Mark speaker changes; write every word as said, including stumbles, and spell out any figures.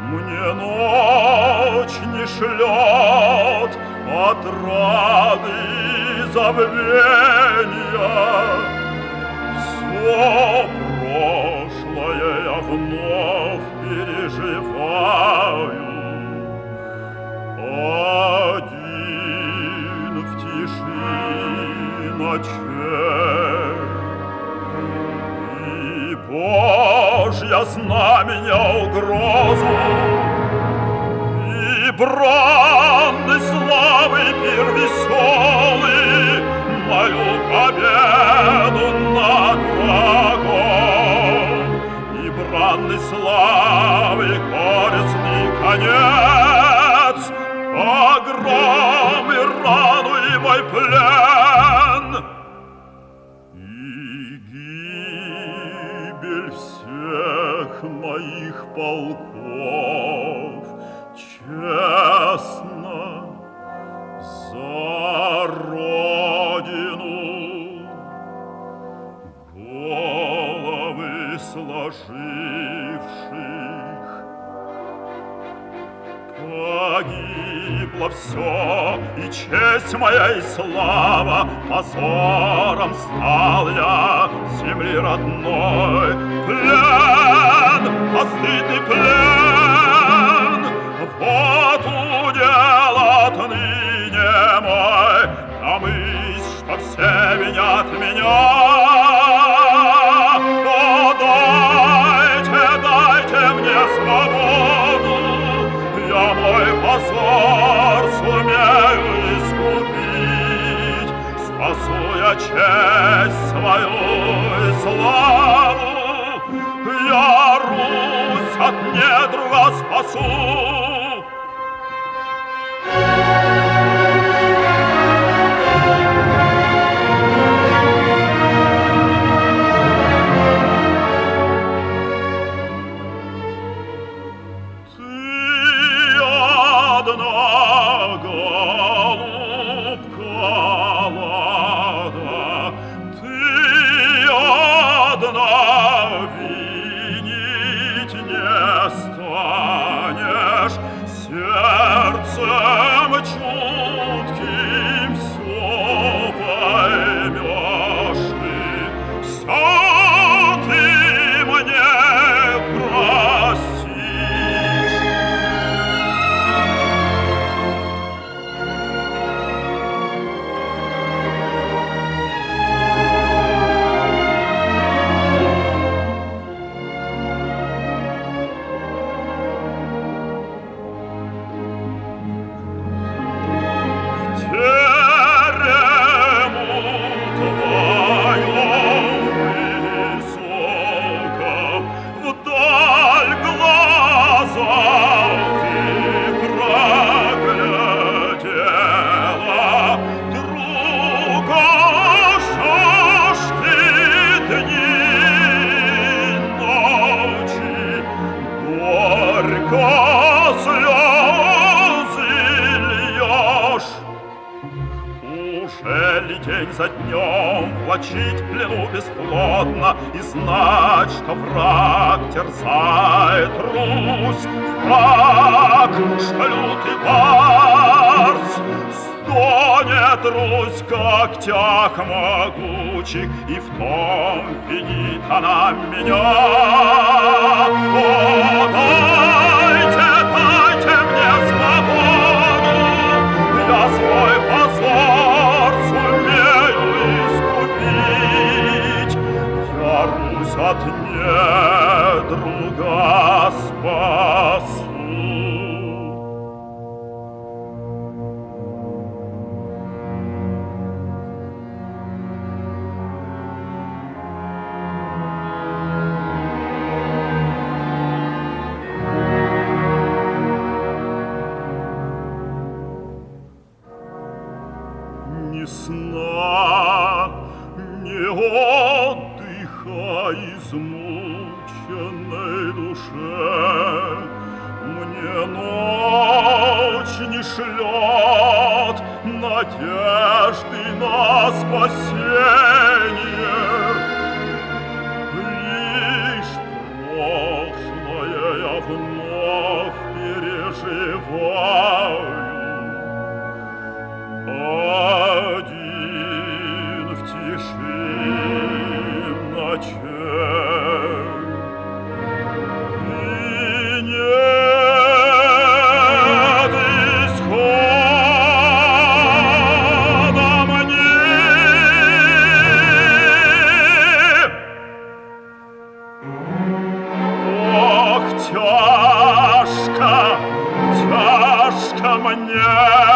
Speaker 1: Мне ночь не шлет отрады и забвенья. Всё прошлое я вновь переживаю. Один в тиши ночей. И Божья знаменья угрозу, и бранны славы пир веселый, мою победу над врагом, и бранны славы горестный конец, погром и рану и мой плен, и гибель всех моих полков. Честно за Родину головы сложивших. Погибло всё, и честь моя, и слава, позором стал я земли родной. Плен, постыдный плен, вот удел отныне мой, а мысль, что все винят меня. О, дайте, дайте мне свободу, я мой позор сумею искупить, спасу я честь свою и славу, я Русь от недруга спасу. Сердцем чутким всё поймешь ты, всё ты мне простишь. День за днем влачить в плену бесплодно и знать, что враг терзает Русь, враг, что лютый барс стонет Русь в когтях могучих, и в том винит она меня. О, дайте, дайте мне свободу, я свой позор сумею искупить, я Русь от недруга спасу. Ни сна, ни отдыха измученной душе, мне ночь не шлет надежды на спасение. Лишь прошлое я вновь проживаю один в тиши ночей. И нет исхода мне. Ох, тяжко, тяжко мне.